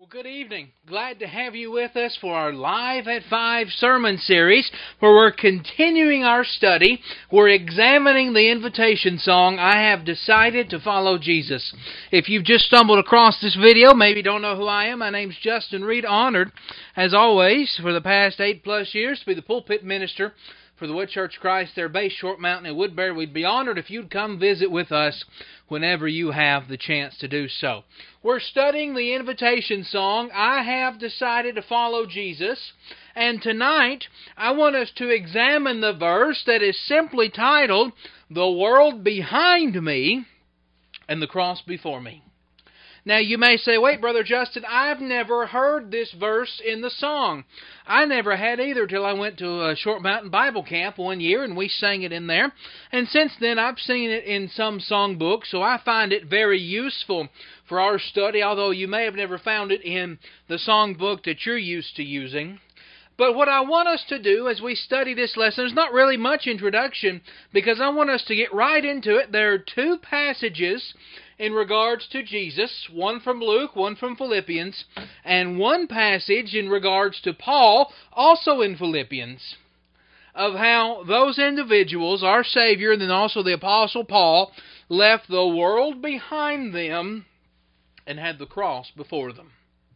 Good evening. Glad to have you with us for our Live at 5 sermon series where we're continuing our study. We're examining the invitation song, I Have Decided to Follow Jesus. If you've just stumbled across this video, maybe don't know who I am, my name's Justin Reed. Honored, as always, for the past 8+ years to be the pulpit minister for the Wood Church of Christ there, based Short Mountain in Woodbury. We'd be honored if you'd come visit with us whenever you have the chance to do so. We're studying the invitation song, I Have Decided to Follow Jesus. And tonight, I want us to examine the verse that is simply titled, The World Behind Me and the Cross Before Me. Now you may say, wait, Brother Justin, I've never heard this verse in the song. I never had either till I went to a Short Mountain Bible Camp one year and we sang it in there. And since then I've seen it in some songbooks, so I find it very useful for our study, although you may have never found it in the songbook that you're used to using. But what I want us to do as we study this lesson is not really much introduction, because I want us to get right into it. There are two passages in regards to Jesus, one from Luke, one from Philippians, and one passage in regards to Paul, also in Philippians, of how those individuals, our Savior, and then also the Apostle Paul, left the world behind them and had the cross before them.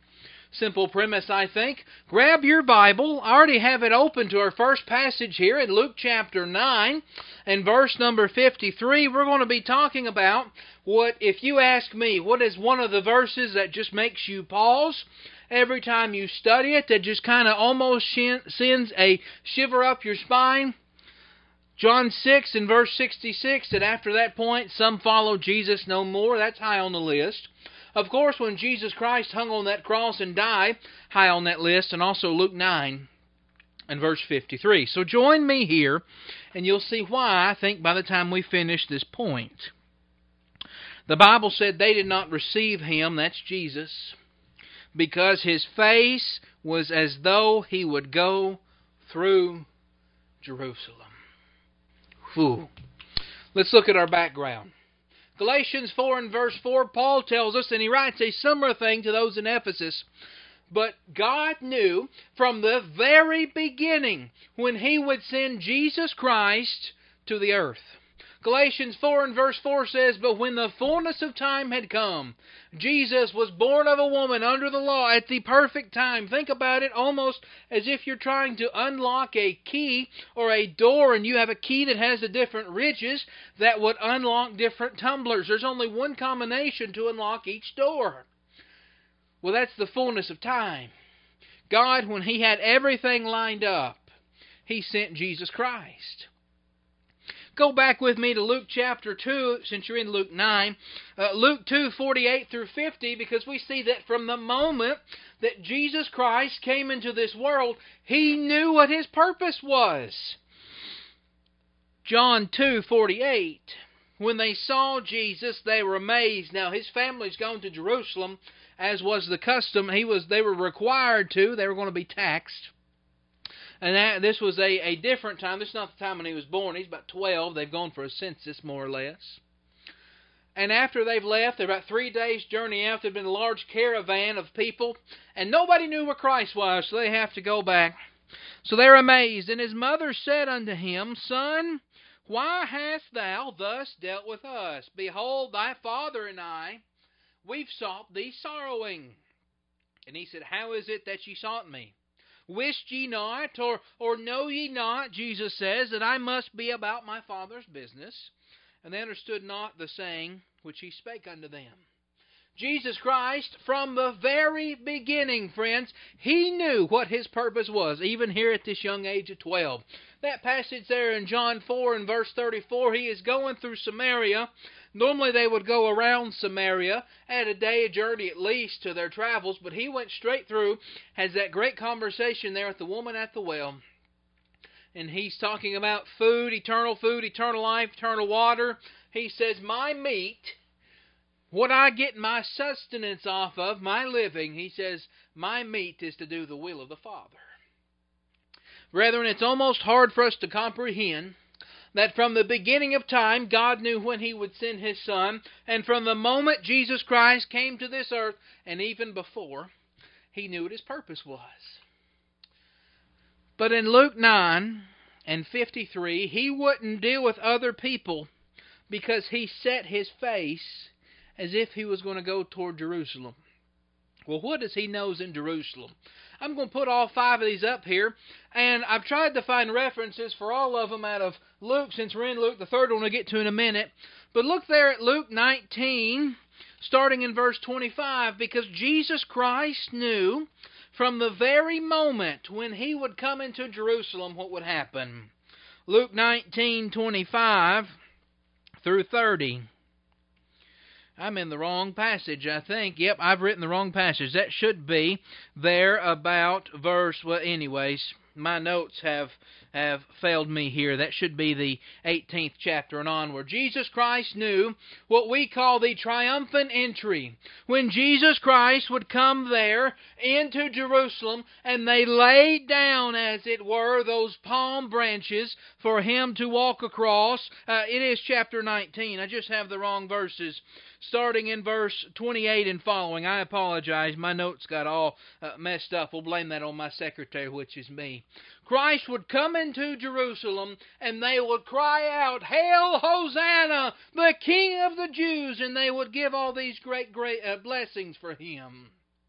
Simple premise, I think. Grab your Bible. I already have it open to our first passage here in Luke chapter 9 and verse number 53. We're going to be talking about what, if you ask me, what is one of the verses that just makes you pause every time you study it, that just kind of almost sends a shiver up your spine? John 6 and verse 66, that after that point, some follow Jesus no more. That's high on the list. Of course, when Jesus Christ hung on that cross and died, high on that list, and also Luke 9 and verse 53. So join me here, and you'll see why, I think, by the time we finish this point. The Bible said they did not receive Him, that's Jesus, because His face was as though He would go through Jerusalem. Whew. Let's look at our background. Galatians 4 and verse 4, Paul tells us, and he writes a similar thing to those in Ephesus, but God knew from the very beginning when He would send Jesus Christ to the earth. Galatians 4 and verse 4 says, but when the fullness of time had come, Jesus was born of a woman under the law at the perfect time. Think about it almost as if you're trying to unlock a key or a door, and you have a key that has the different ridges that would unlock different tumblers. There's only one combination to unlock each door. Well, that's the fullness of time. God, when He had everything lined up, He sent Jesus Christ. Go back with me to Luke chapter 2, since you're in Luke 9. Luke 2, 48 through 50, because we see that from the moment that Jesus Christ came into this world, He knew what His purpose was. John 2, 48. When they saw Jesus, they were amazed. Now, His family's gone to Jerusalem, as was the custom. They were required to. They were going to be taxed. And this was a different time. This is not the time when He was born. He's about 12. They've gone for a census, more or less. And after they've left, they're about 3 days' journey out. There's been a large caravan of people. And nobody knew where Christ was, so they have to go back. So they're amazed. And His mother said unto Him, Son, why hast Thou thus dealt with us? Behold, Thy father and I, we've sought Thee sorrowing. And He said, How is it that ye sought Me? Wist ye not, or know ye not, Jesus says, that I must be about my Father's business? And they understood not the saying which He spake unto them. Jesus Christ, from the very beginning, friends, He knew what His purpose was, even here at this young age of 12. That passage there in John 4 and verse 34, He is going through Samaria. Normally they would go around Samaria, add a day, a journey at least to their travels, but He went straight through, has that great conversation there with the woman at the well. And He's talking about food, eternal life, eternal water. He says, my meat, what I get my sustenance off of, my living, He says, my meat is to do the will of the Father. Brethren, it's almost hard for us to comprehend that from the beginning of time, God knew when He would send His Son, and from the moment Jesus Christ came to this earth, and even before, He knew what His purpose was. But in Luke 9:53, He wouldn't deal with other people because He set His face as if He was going to go toward Jerusalem. Well, what does He know in Jerusalem? I'm going to put all 5 of these up here, and I've tried to find references for all of them out of Luke, since we're in Luke. The third one we'll get to in a minute. But look there at Luke 19, starting in verse 25, because Jesus Christ knew from the very moment when He would come into Jerusalem what would happen. Luke 19:25 through 30. I'm in the wrong passage, I think. Yep, I've written the wrong passage. That should be there about verse... Well, anyways, my notes have failed me here. That should be the 18th chapter and onward. Jesus Christ knew what we call the triumphant entry. When Jesus Christ would come there into Jerusalem, and they laid down, as it were, those palm branches for Him to walk across. It is chapter 19. I just have the wrong verses. Starting in verse 28 and following. I apologize. My notes got all messed up. We'll blame that on my secretary, which is me. Christ would come into Jerusalem, and they would cry out, "Hail, Hosanna, the King of the Jews!" And they would give all these great blessings for Him.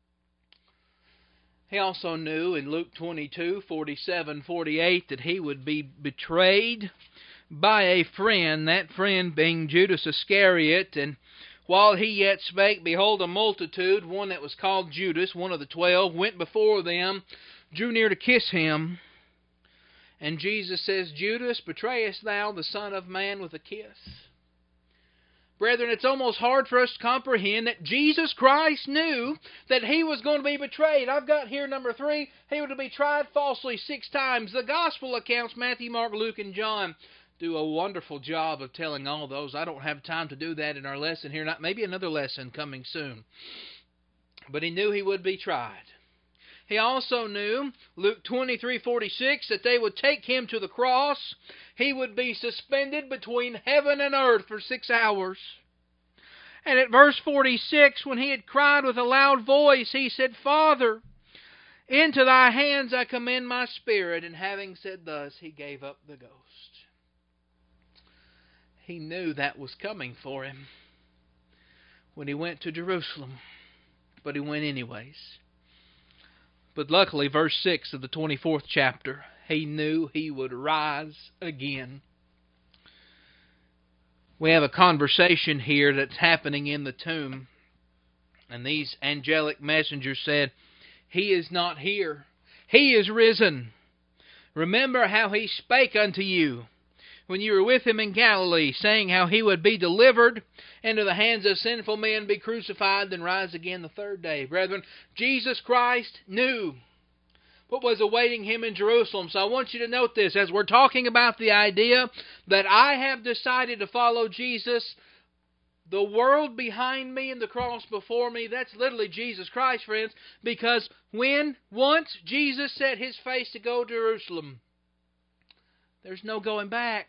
He also knew in Luke 22:47-48 that He would be betrayed by a friend, that friend being Judas Iscariot. And while He yet spake, behold, a multitude, one that was called Judas, one of the 12, went before them, drew near to kiss Him. And Jesus says, "Judas, betrayest thou the Son of Man with a kiss?" Brethren, it's almost hard for us to comprehend that Jesus Christ knew that He was going to be betrayed. I've got here number 3, He would be tried falsely 6 times. The Gospel accounts, Matthew, Mark, Luke, and John, do a wonderful job of telling all those. I don't have time to do that in our lesson here. Maybe another lesson coming soon. But He knew He would be tried. He also knew, Luke 23:46, that they would take Him to the cross. He would be suspended between heaven and earth for 6 hours. And at verse 46, when He had cried with a loud voice, He said, "Father, into Thy hands I commend my spirit." And having said thus, He gave up the ghost. He knew that was coming for Him when He went to Jerusalem. But He went anyways. But luckily, verse 6 of the 24th chapter, He knew He would rise again. We have a conversation here that's happening in the tomb. And these angelic messengers said, "He is not here. He is risen. Remember how He spake unto you when you were with Him in Galilee, saying how He would be delivered into the hands of sinful men, be crucified, then rise again the 3rd day." Brethren, Jesus Christ knew what was awaiting Him in Jerusalem. So I want you to note this. As we're talking about the idea that I have decided to follow Jesus, the world behind me and the cross before me, that's literally Jesus Christ, friends. Because once Jesus set His face to go to Jerusalem, there's no going back.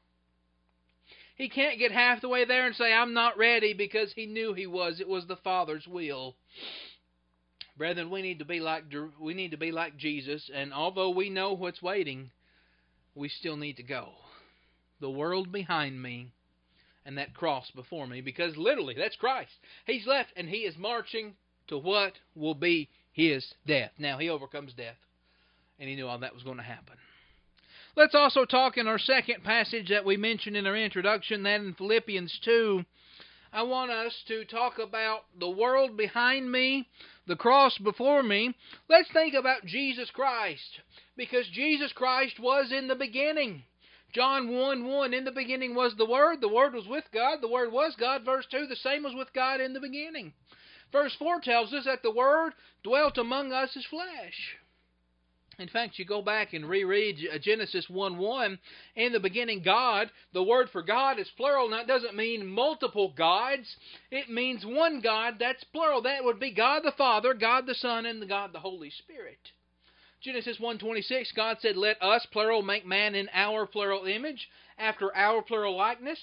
He can't get half the way there and say, "I'm not ready," because He knew He was. It was the Father's will. Brethren, we need to be like Jesus, and although we know what's waiting, we still need to go. The world behind me and that cross before me, because literally that's Christ. He's left and He is marching to what will be His death. Now, He overcomes death, and He knew all that was going to happen. Let's also talk in our second passage that we mentioned in our introduction, that in Philippians 2. I want us to talk about the world behind me, the cross before me. Let's think about Jesus Christ, because Jesus Christ was in the beginning. John 1:1, in the beginning was the Word was with God, the Word was God. Verse 2, the same was with God in the beginning. Verse 4 tells us that the Word dwelt among us as flesh. In fact, you go back and reread Genesis 1:1. In the beginning, God. The word for God is plural. Now, it doesn't mean multiple gods. It means one God. That's plural. That would be God the Father, God the Son, and God the Holy Spirit. Genesis 1:26, God said, "Let us," plural, "make man in our," plural, "image, after our," plural, "likeness."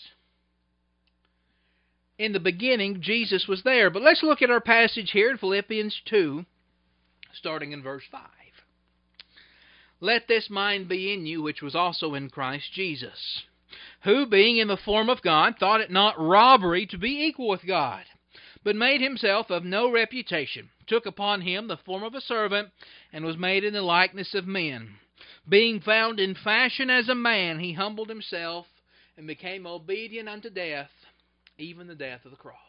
In the beginning, Jesus was there. But let's look at our passage here in Philippians 2. starting in verse 5. Let this mind be in you, which was also in Christ Jesus, who, being in the form of God, thought it not robbery to be equal with God, but made himself of no reputation, took upon him the form of a servant, and was made in the likeness of men. Being found in fashion as a man, he humbled himself, and became obedient unto death, even the death of the cross.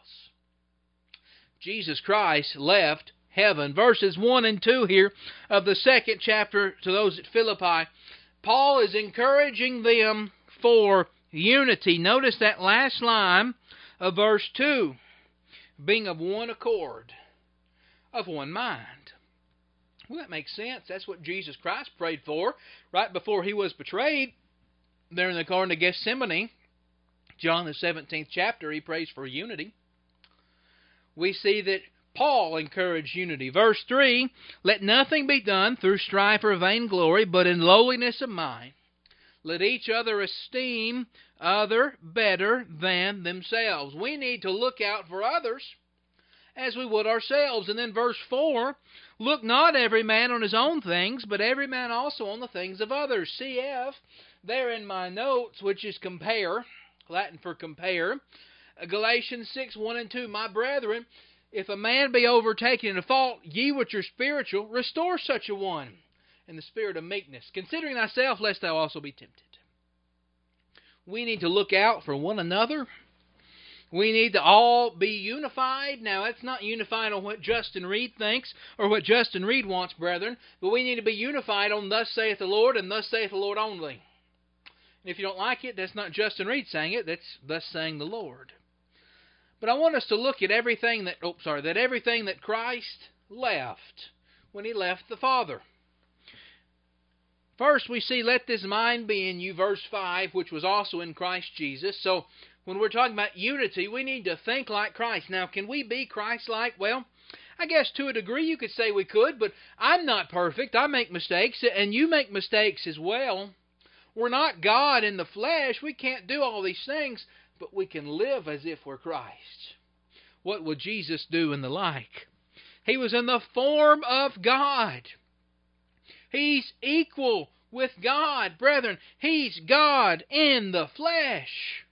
Jesus Christ left heaven. Verses 1 and 2 here of the 2nd chapter to those at Philippi, Paul is encouraging them for unity. Notice that last line of verse 2, being of one accord, of one mind. Well, that makes sense. That's what Jesus Christ prayed for right before he was betrayed. There in the Garden of Gethsemane, John the 17th chapter, he prays for unity. We see that Paul encouraged unity. Verse 3, let nothing be done through strife or vainglory, but in lowliness of mind. Let each other esteem other better than themselves. We need to look out for others as we would ourselves. And then verse 4, look not every man on his own things, but every man also on the things of others. CF, there in my notes, which is compare, Latin for compare. Galatians 6, 1 and 2, my brethren, if a man be overtaken in a fault, ye which are spiritual, restore such a one in the spirit of meekness, considering thyself, lest thou also be tempted. We need to look out for one another. We need to all be unified. Now, that's not unified on what Justin Reed thinks or what Justin Reed wants, brethren, but we need to be unified on thus saith the Lord and thus saith the Lord only. And if you don't like it, that's not Justin Reed saying it, that's thus saying the Lord. But I want us to look at everything that Christ left when he left the Father. First, we see, let this mind be in you, verse 5, which was also in Christ Jesus. So, when we're talking about unity, we need to think like Christ. Now, can we be Christ-like? Well, I guess to a degree you could say we could, but I'm not perfect. I make mistakes, and you make mistakes as well. We're not God in the flesh. We can't do all these things, but we can live as if we're Christ. What would Jesus do in the like? He was in the form of God. He's equal with God, brethren. He's God in the flesh.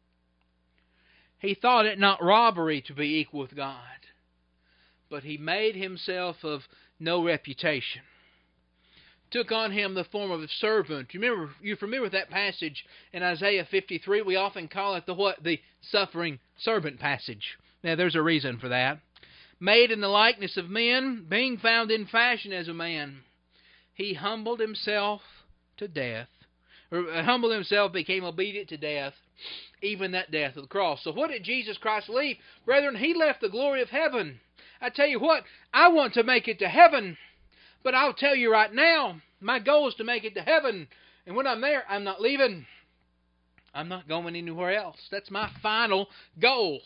He thought it not robbery to be equal with God, but he made himself of no reputation. Took on him the form of a servant. You're familiar with that passage in Isaiah 53? We often call it the suffering servant passage. Now, there's a reason for that. Made in the likeness of men, being found in fashion as a man, he humbled himself to death. Humbled himself, became obedient to death, even that death of the cross. So what did Jesus Christ leave? Brethren, he left the glory of heaven. I tell you what, I want to make it to heaven. But I'll tell you right now, my goal is to make it to heaven. And when I'm there, I'm not leaving. I'm not going anywhere else. That's my final goal.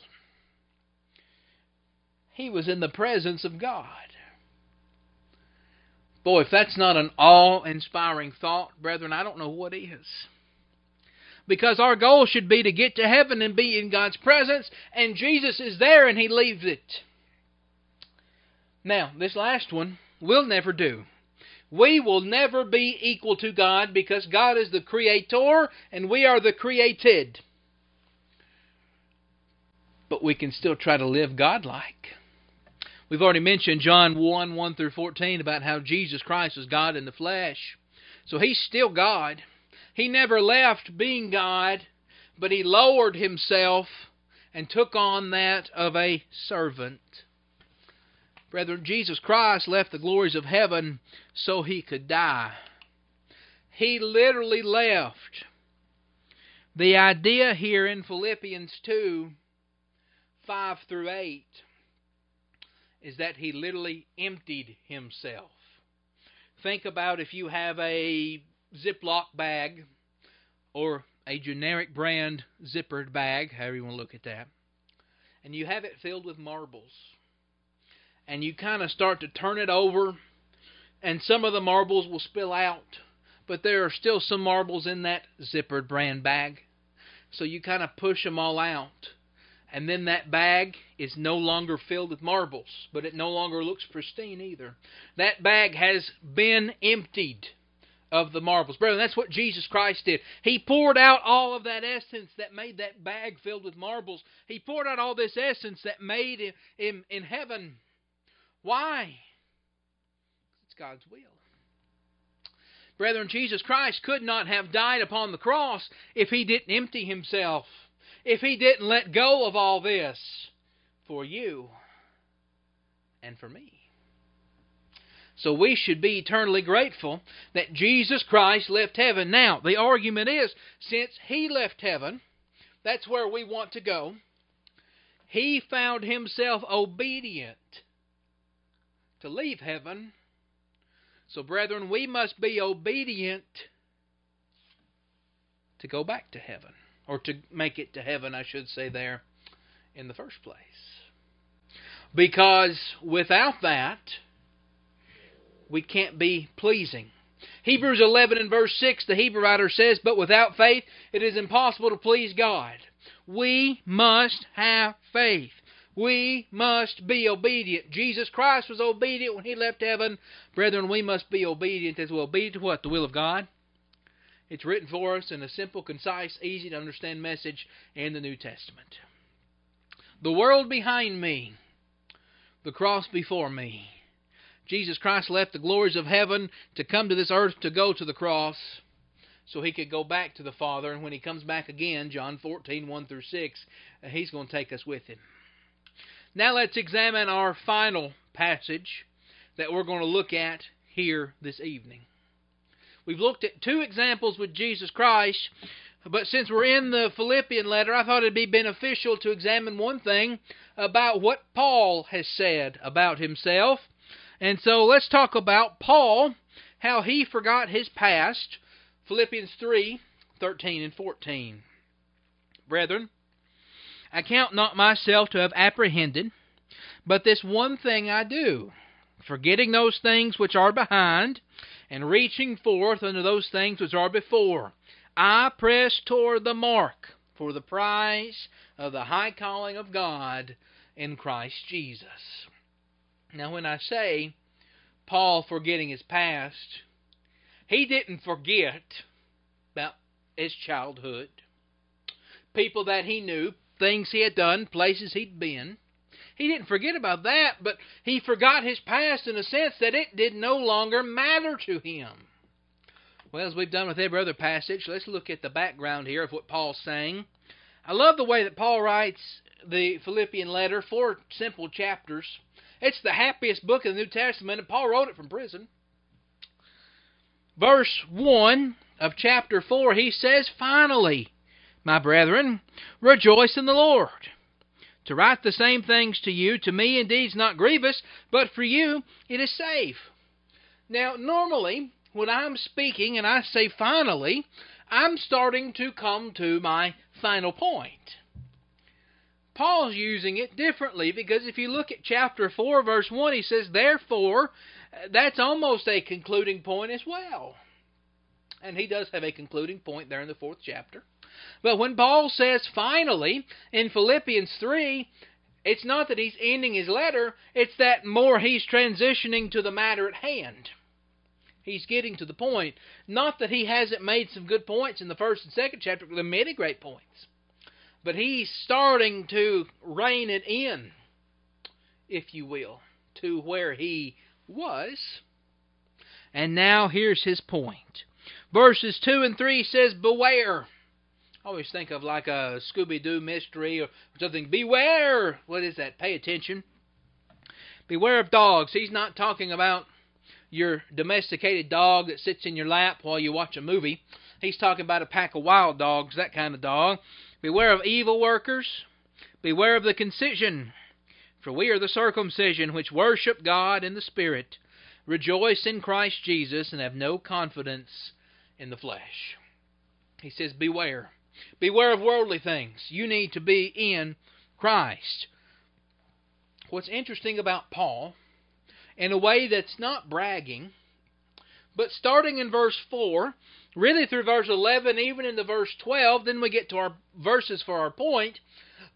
He was in the presence of God. Boy, if that's not an awe-inspiring thought, brethren, I don't know what is. Because our goal should be to get to heaven and be in God's presence, and Jesus is there and He leaves it. Now, this last one we'll never do. We will never be equal to God because God is the Creator and we are the created. But we can still try to live God-like. We've already mentioned John 1, 1 through 14 about how Jesus Christ is God in the flesh. So He's still God. He never left being God, but He lowered Himself and took on that of a servant. Brethren, Jesus Christ left the glories of heaven so He could die. He literally left. The idea here in Philippians 2, 5 through 8, is that He literally emptied Himself. Think about if you have a Ziploc bag or a generic brand zippered bag, however you want to look at that, and you have it filled with marbles. And you kind of start to turn it over, and some of the marbles will spill out, but there are still some marbles in that zippered brand bag. So you kind of push them all out. And then that bag is no longer filled with marbles, but it no longer looks pristine either. That bag has been emptied of the marbles. Brethren, that's what Jesus Christ did. He poured out all of that essence that made that bag filled with marbles. He poured out all this essence that made him in heaven. Why? It's God's will. Brethren, Jesus Christ could not have died upon the cross if He didn't empty Himself, if He didn't let go of all this for you and for me. So we should be eternally grateful that Jesus Christ left heaven. Now, the argument is, since He left heaven, that's where we want to go. He found Himself obedient to leave heaven. So, brethren, we must be obedient to go back to heaven. Or to make it to heaven, I should say there, in the first place. Because without that, we can't be pleasing. Hebrews 11 and verse 6, the Hebrew writer says, "But without faith it is impossible to please God." We must have faith. We must be obedient. Jesus Christ was obedient when He left heaven. Brethren, we must be obedient as well. Obedient to what? The will of God. It's written for us in a simple, concise, easy to understand message in the New Testament. The world behind me, the cross before me. Jesus Christ left the glories of heaven to come to this earth to go to the cross so He could go back to the Father. And when He comes back again, John 14, 1 through 6, He's going to take us with Him. Now let's examine our final passage that we're going to look at here this evening. We've looked at two examples with Jesus Christ, but since we're in the Philippian letter, I thought it'd be beneficial to examine one thing about what Paul has said about himself. And so let's talk about Paul, how he forgot his past. Philippians 3, 13 and 14. Brethren, I count not myself to have apprehended, but this one thing I do, forgetting those things which are behind, and reaching forth unto those things which are before, I press toward the mark for the prize of the high calling of God in Christ Jesus. Now, when I say Paul forgetting his past, he didn't forget about his childhood, people that he knew, things he had done, places he'd been. He didn't forget about that, but he forgot his past in a sense that it did no longer matter to him. Well, as we've done with every other passage, let's look at the background here of what Paul's saying. I love the way that Paul writes the Philippian letter, 4 simple chapters. It's the happiest book in the New Testament, and Paul wrote it from prison. Verse 1 of chapter 4, he says, "Finally, my brethren, rejoice in the Lord. To write the same things to you, to me indeed is not grievous, but for you it is safe." Now, normally, when I'm speaking and I say finally, I'm starting to come to my final point. Paul's using it differently, because if you look at chapter 4, verse 1, he says, "Therefore," that's almost a concluding point as well. And he does have a concluding point there in the 4th chapter. But when Paul says finally in Philippians 3, it's not that he's ending his letter, it's that more he's transitioning to the matter at hand. He's getting to the point. Not that he hasn't made some good points in the 1st and 2nd chapter, there are many great points. But he's starting to rein it in, if you will, to where he was. And now here's his point. Verses 2 and 3 says, "Beware." I always think of like a Scooby-Doo mystery or something. Beware! What is that? Pay attention. Beware of dogs. He's not talking about your domesticated dog that sits in your lap while you watch a movie. He's talking about a pack of wild dogs, that kind of dog. "Beware of evil workers. Beware of the concision. For we are the circumcision which worship God in the Spirit, rejoice in Christ Jesus, and have no confidence in the flesh." He says, beware. Beware of worldly things. You need to be in Christ. What's interesting about Paul, in a way that's not bragging, but starting in verse 4, really through verse 11, even into verse 12, then we get to our verses for our point,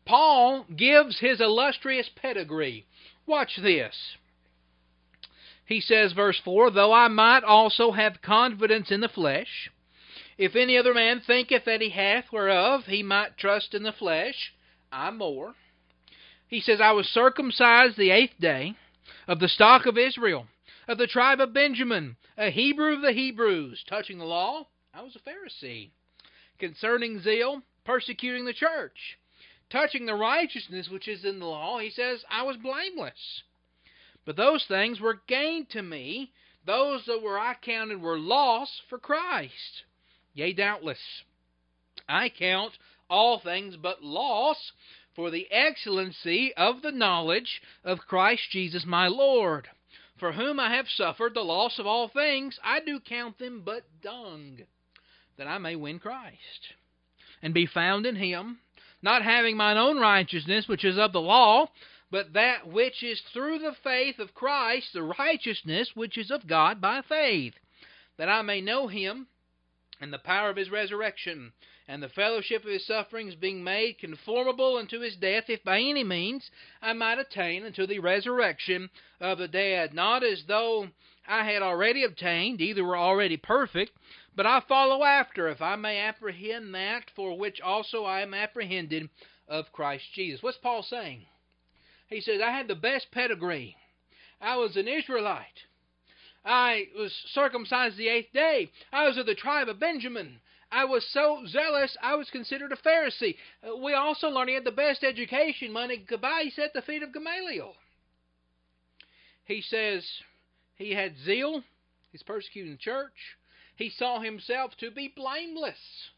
Paul gives his illustrious pedigree. Watch this. He says, verse 4, "Though I might also have confidence in the flesh, if any other man thinketh that he hath whereof he might trust in the flesh, I more." He says, "I was circumcised the 8th day, of the stock of Israel, of the tribe of Benjamin, a Hebrew of the Hebrews. Touching the law, I was a Pharisee. Concerning zeal, persecuting the church. Touching the righteousness which is in the law," he says, "I was blameless. But those things were gain to me, those that I counted were loss for Christ. Yea, doubtless, I count all things but loss for the excellency of the knowledge of Christ Jesus my Lord, for whom I have suffered the loss of all things. I do count them but dung, that I may win Christ, and be found in Him, not having mine own righteousness, which is of the law, but that which is through the faith of Christ, the righteousness which is of God by faith, that I may know Him, and the power of His resurrection, and the fellowship of His sufferings, being made conformable unto His death, if by any means I might attain unto the resurrection of the dead. Not as though I had already obtained, either were already perfect, but I follow after, if I may apprehend that for which also I am apprehended of Christ Jesus." What's Paul saying? He says, I had the best pedigree. I was an Israelite. I was circumcised the 8th day. I was of the tribe of Benjamin. I was so zealous, I was considered a Pharisee. We also learned he had the best education money could buy. He sat at the feet of Gamaliel. He says he had zeal. He's persecuting the church. He saw himself to be blameless.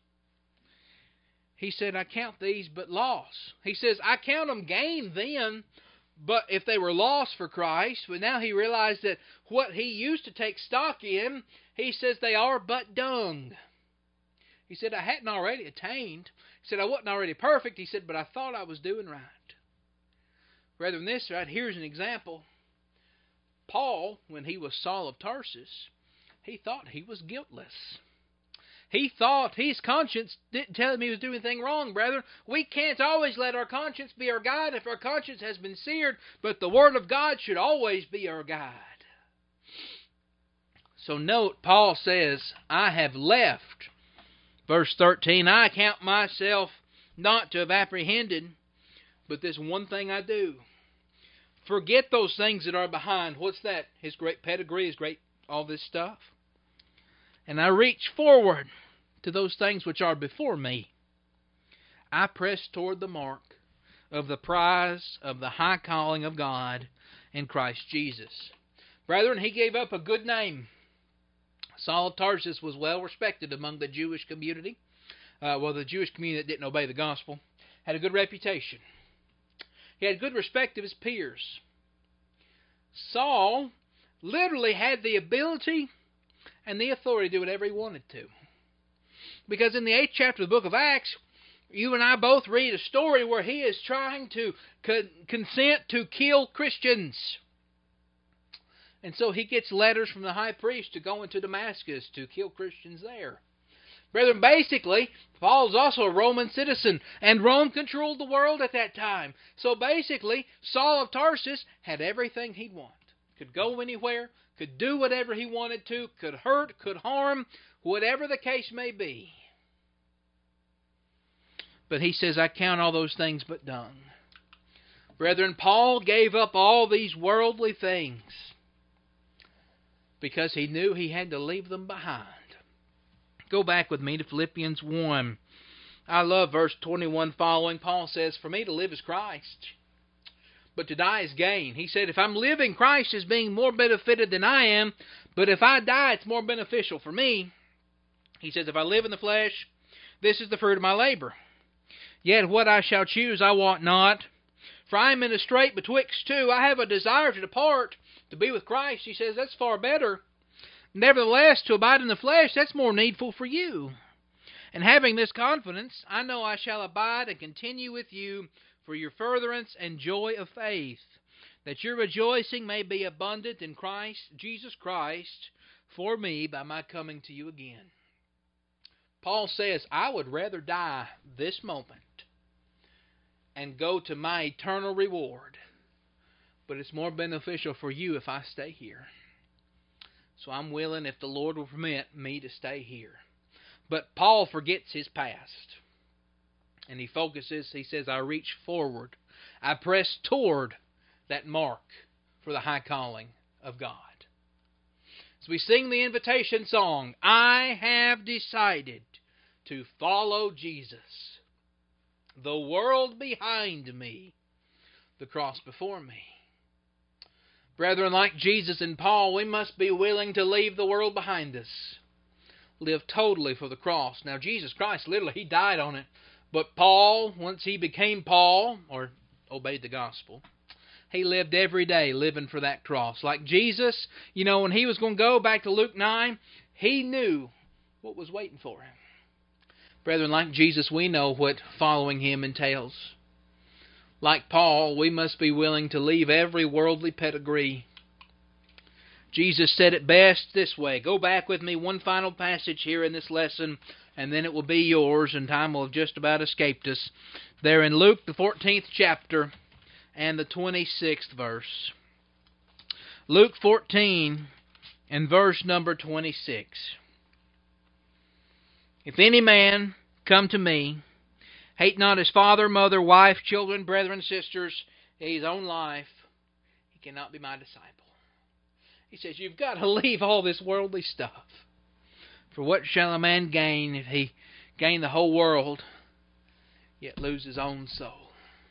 He said, I count these but loss. He says, I count them gain then, but if they were lost for Christ. But now he realized that what he used to take stock in, he says they are but dung. He said, I hadn't already attained. He said, I wasn't already perfect. He said, but I thought I was doing right. Rather than this, right, here's an example. Paul, when he was Saul of Tarsus, he thought he was guiltless. He thought his conscience didn't tell him he was doing anything wrong, brethren. We can't always let our conscience be our guide if our conscience has been seared, but the Word of God should always be our guide. So note, Paul says, I have left. Verse 13, I count myself not to have apprehended, but this one thing I do. Forget those things that are behind. What's that? His great pedigree, his great all this stuff. And I reach forward to those things which are before me. I press toward the mark of the prize of the high calling of God in Christ Jesus. Brethren, he gave up a good name. Saul of Tarsus was well respected among the Jewish community. The Jewish community that didn't obey the gospel. Had a good reputation. He had good respect of his peers. Saul literally had the ability and the authority to do whatever he wanted to. Because in the 8th chapter of the book of Acts, you and I both read a story where he is trying to consent to kill Christians. And so he gets letters from the high priest to go into Damascus to kill Christians there. Brethren, basically, Paul's also a Roman citizen, and Rome controlled the world at that time. So basically, Saul of Tarsus had everything he'd want. Could go anywhere, could do whatever he wanted to, could hurt, could harm, whatever the case may be. But he says, I count all those things but dung. Brethren, Paul gave up all these worldly things because he knew he had to leave them behind. Go back with me to Philippians 1. I love verse 21 following. Paul says, for me to live is Christ, but to die is gain. He said, if I'm living, Christ is being more benefited than I am, but if I die, it's more beneficial for me. He says, if I live in the flesh, this is the fruit of my labor. Yet what I shall choose I wot not, for I am in a strait betwixt two. I have a desire to depart, to be with Christ. He says, that's far better. Nevertheless, to abide in the flesh, that's more needful for you. And having this confidence, I know I shall abide and continue with you for your furtherance and joy of faith, that your rejoicing may be abundant in Christ, Jesus Christ, for me by my coming to you again. Paul says, I would rather die this moment and go to my eternal reward. But it's more beneficial for you if I stay here. So I'm willing, if the Lord will permit, me to stay here. But Paul forgets his past. And he focuses, he says, I reach forward. I press toward that mark for the high calling of God. As we sing the invitation song, I have decided to follow Jesus. The world behind me, the cross before me. Brethren, like Jesus and Paul, we must be willing to leave the world behind us. Live totally for the cross. Now, Jesus Christ, literally, He died on it. But Paul, once he became Paul, or obeyed the gospel, he lived every day living for that cross. Like Jesus, when he was going to go back to Luke 9, he knew what was waiting for him. Brethren, like Jesus, we know what following Him entails. Like Paul, we must be willing to leave every worldly pedigree. Jesus said it best this way. Go back with me one final passage here in this lesson, and then it will be yours, and time will have just about escaped us. There in Luke, the 14th chapter, and the 26th verse. Luke 14, and verse number 26. If any man come to me, hate not his father, mother, wife, children, brethren, sisters, his own life, he cannot be my disciple. He says, you've got to leave all this worldly stuff. For what shall a man gain if he gain the whole world, yet lose his own soul?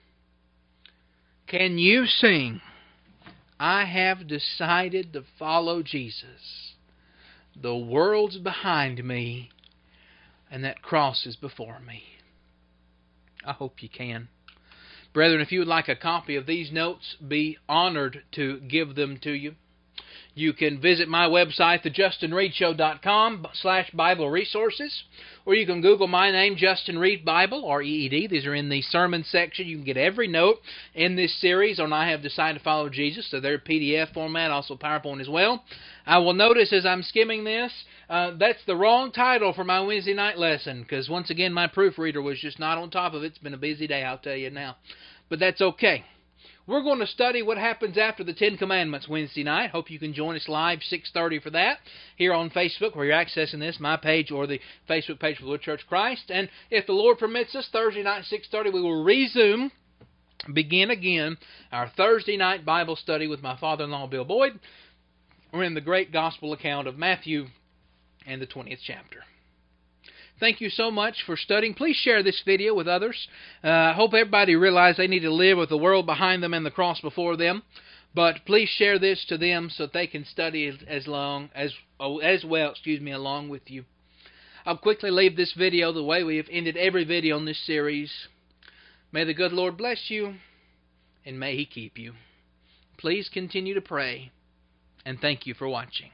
Can you sing, I have decided to follow Jesus. The world's behind me, and that cross is before me. I hope you can. Brethren, if you would like a copy of these notes, be honored to give them to you. You can visit my website, thejustinreedshow.com/Bible resources, or you can Google my name, Justin Reed Bible, or EED. These are in the sermon section. You can get every note in this series on I Have Decided to Follow Jesus. So they're PDF format, also PowerPoint as well. I will notice as I'm skimming this, that's the wrong title for my Wednesday night lesson, because once again my proofreader was just not on top of it. It's been a busy day, I'll tell you now. But that's okay. We're going to study what happens after the Ten Commandments Wednesday night. Hope you can join us live 6:30 for that here on Facebook, where you're accessing this, my page or the Facebook page for the Lord Church of Christ. And if the Lord permits us, Thursday night 6:30 we will begin again our Thursday night Bible study with my father-in-law Bill Boyd. We're in the great gospel account of Matthew and the 20th chapter. Thank you so much for studying. Please share this video with others. I hope everybody realizes they need to live with the world behind them and the cross before them. But please share this to them so that they can study along with you. I'll quickly leave this video the way we have ended every video in this series. May the good Lord bless you, and may He keep you. Please continue to pray, and thank you for watching.